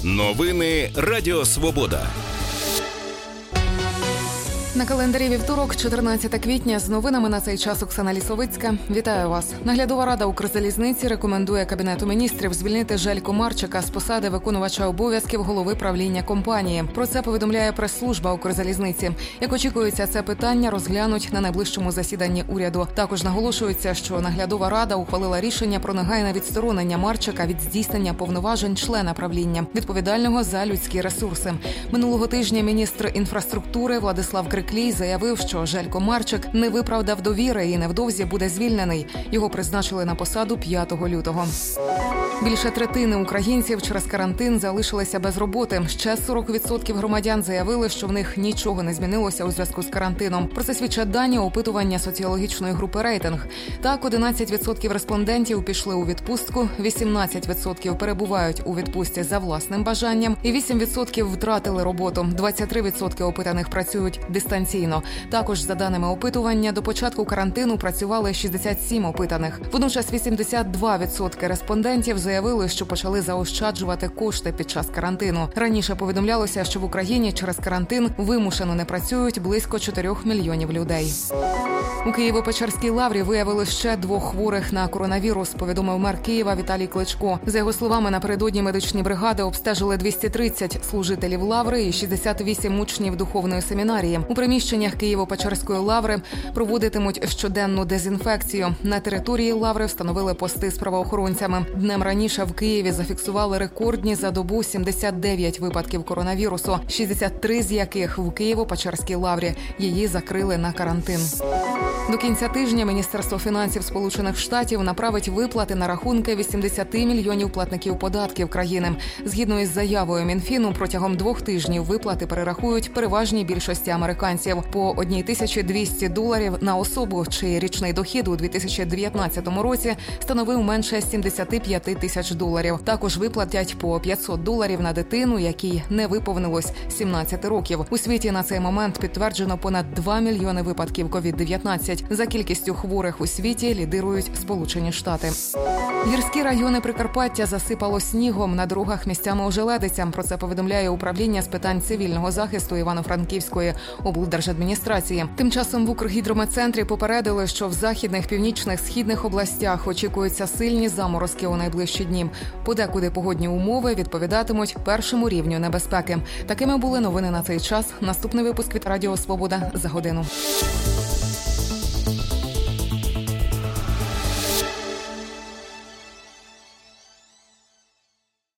Новини Радіо Свобода. На календарі вівторок, 14 квітня, з новинами на цей час Оксана Лісовицька. Вітаю вас. Наглядова рада Укрзалізниці рекомендує Кабінету міністрів звільнити Жельку Марчика з посади виконувача обов'язків голови правління компанії. Про це повідомляє прес-служба Укрзалізниці. Як очікується, це питання розглянуть на найближчому засіданні уряду. Також наголошується, що наглядова рада ухвалила рішення про негайне відсторонення Марчика від здійснення повноважень члена правління, відповідального за людські ресурси. Минулого тижня міністр інфраструктури Владислав Криклій заявив, що Желько Марчик не виправдав довіри і невдовзі буде звільнений. Його призначили на посаду 5 лютого. Більше третини українців через карантин залишилися без роботи. Ще 40% громадян заявили, що в них нічого не змінилося у зв'язку з карантином. Про це свідчать дані опитування соціологічної групи «Рейтинг». Так, 11% респондентів пішли у відпустку, 18% перебувають у відпустці за власним бажанням і 8% втратили роботу. 23% опитаних працюють дистанційно. Також, за даними опитування, до початку карантину працювали 67 опитаних. Водночас 82% респондентів заявили, що почали заощаджувати кошти під час карантину. Раніше повідомлялося, що в Україні через карантин вимушено не працюють близько 4 мільйонів людей. У Києво-Печерській лаврі виявили ще 2 хворих на коронавірус, повідомив мер Києва Віталій Кличко. За його словами, напередодні медичні бригади обстежили 230 служителів лаври і 68 учнів духовної семінарії. У приміщеннях Києво-Печерської лаври проводитимуть щоденну дезінфекцію. На території лаври встановили пости з правоохоронцями. Днем раніше в Києві зафіксували рекордні за добу 79 випадків коронавірусу, 63 з яких в Києво-Печерській лаврі. Її закрили на карантин. До кінця тижня Міністерство фінансів Сполучених Штатів направить виплати на рахунки 80 мільйонів платників податків країни. Згідно із заявою Мінфіну, протягом 2 тижнів виплати перерахують переважній більшості американців по $1200 на особу, чий річний дохід у 2019 році становив менше $75 тисяч. Також виплатять по $500 на дитину, якій не виповнилось 17 років. У світі на цей момент підтверджено понад 2 мільйони випадків COVID-19. За кількістю хворих у світі лідирують Сполучені Штати. Гірські райони Прикарпаття засипало снігом, на дорогах місцями ожеледиця. Про це повідомляє управління з питань цивільного захисту Івано-Франківської облдержадміністрації. Тим часом в Укргідрометцентрі попередили, що в західних, північних, східних областях очікуються сильні заморозки у найближчі дні. Подекуди погодні умови відповідатимуть першому рівню небезпеки. Такими були новини на цей час. Наступний випуск від Радіо Свобода за годину.